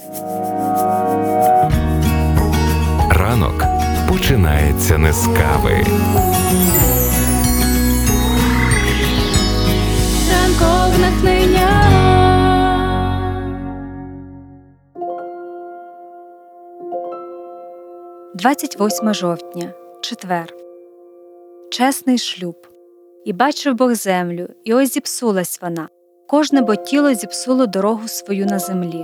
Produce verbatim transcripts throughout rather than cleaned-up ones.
Ранок починається не з кави. Ранкове натхнення. двадцять восьме жовтня, четвер. Чесний шлюб. «І бачив Бог землю, і ось зіпсулась вона, кожне бо тіло зіпсуло дорогу свою на землі».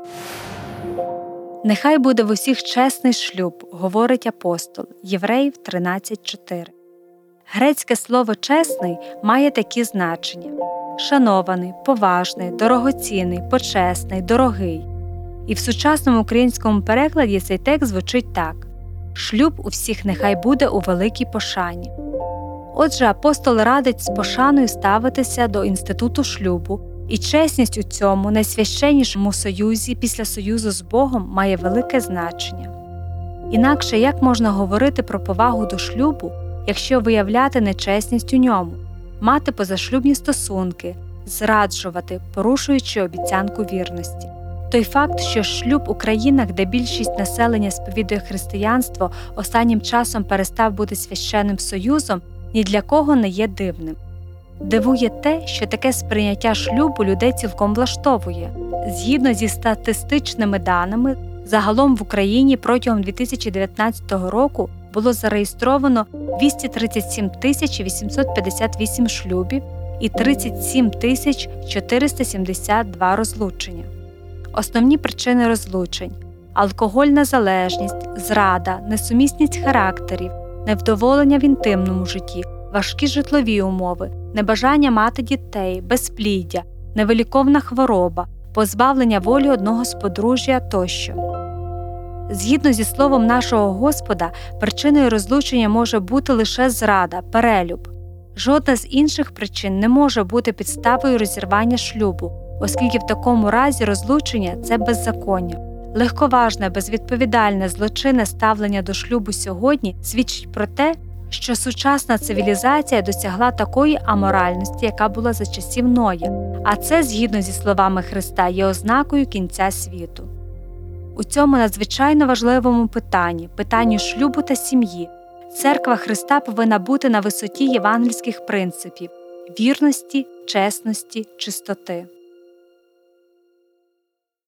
«Нехай буде в усіх чесний шлюб», – говорить апостол, Євреїв тринадцять чотири. Грецьке слово «чесний» має такі значення: шанований, поважний, дорогоцінний, почесний, дорогий. І в сучасному українському перекладі цей текст звучить так: «Шлюб у всіх нехай буде у великій пошані». Отже, апостол радить з пошаною ставитися до інституту шлюбу, і чесність у цьому найсвященнішому союзі після союзу з Богом має велике значення. Інакше як можна говорити про повагу до шлюбу, якщо виявляти нечесність у ньому, мати позашлюбні стосунки, зраджувати, порушуючи обіцянку вірності? Той факт, що шлюб у країнах, де більшість населення сповідує християнство, останнім часом перестав бути священним союзом, ні для кого не є дивним. Дивує те, що таке сприйняття шлюбу людей цілком влаштовує. Згідно зі статистичними даними, загалом в Україні протягом дві тисячі дев'ятнадцятого року було зареєстровано двісті тридцять сім тисяч вісімсот п'ятдесят вісім шлюбів і тридцять сім тисяч чотириста сімдесят два розлучення. Основні причини розлучень – алкогольна залежність, зрада, несумісність характерів, невдоволення в інтимному житті, важкі житлові умови, небажання мати дітей, безпліддя, невиліковна хвороба, позбавлення волі одного з подружжя тощо. Згідно зі словом нашого Господа, причиною розлучення може бути лише зрада, перелюб. Жодна з інших причин не може бути підставою розірвання шлюбу, оскільки в такому разі розлучення – це беззаконня. Легковажне, безвідповідальне, злочинне ставлення до шлюбу сьогодні свідчить про те, що сучасна цивілізація досягла такої аморальності, яка була за часів Ноя, а це, згідно зі словами Христа, є ознакою кінця світу. У цьому надзвичайно важливому питанні, питанні шлюбу та сім'ї, Церква Христа повинна бути на висоті євангельських принципів – вірності, чесності, чистоти.